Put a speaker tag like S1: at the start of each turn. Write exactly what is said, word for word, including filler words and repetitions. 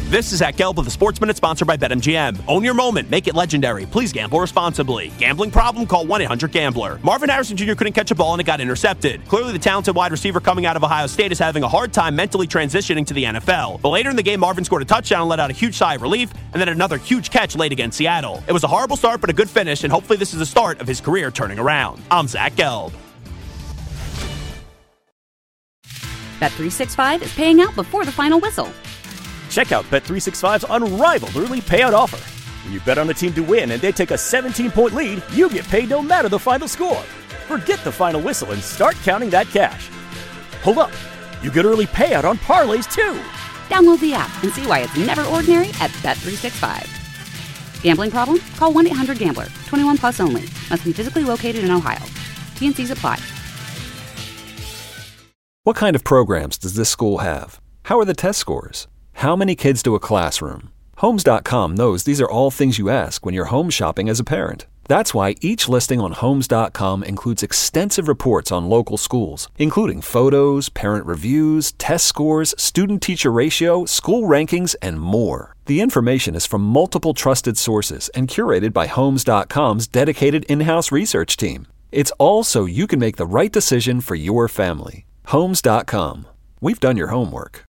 S1: This is Zach Gelb with the Sports Minute, sponsored by BetMGM. Own your moment. Make it legendary. Please gamble responsibly. Gambling problem? Call one eight hundred gambler. Marvin Harrison Junior couldn't catch a ball and it got intercepted. Clearly, the talented wide receiver coming out of Ohio State is having a hard time mentally transitioning to the N F L. But later in the game, Marvin scored a touchdown and let out a huge sigh of relief, and then another huge catch late against Seattle. It was a horrible start, but a good finish, and hopefully this is the start of his career turning around. I'm Zach Gelb.
S2: Bet three sixty-five is paying out before the final whistle.
S3: Check out Bet three sixty-five's unrivaled early payout offer. When you bet on a team to win and they take a seventeen-point lead, you get paid no matter the final score. Forget the final whistle and start counting that cash. Hold up. You get early payout on parlays, too.
S2: Download the app and see why it's never ordinary at Bet three sixty-five. Gambling problem? Call one eight hundred gambler. twenty-one plus only. Must be physically located in Ohio. T and C's apply.
S4: What kind of programs does this school have? How are the test scores? How many kids to a classroom? Homes dot com knows these are all things you ask when you're home shopping as a parent. That's why each listing on Homes dot com includes extensive reports on local schools, including photos, parent reviews, test scores, student-teacher ratio, school rankings, and more. The information is from multiple trusted sources and curated by Homes dot com's dedicated in-house research team. It's all so you can make the right decision for your family. Homes dot com. We've done your homework.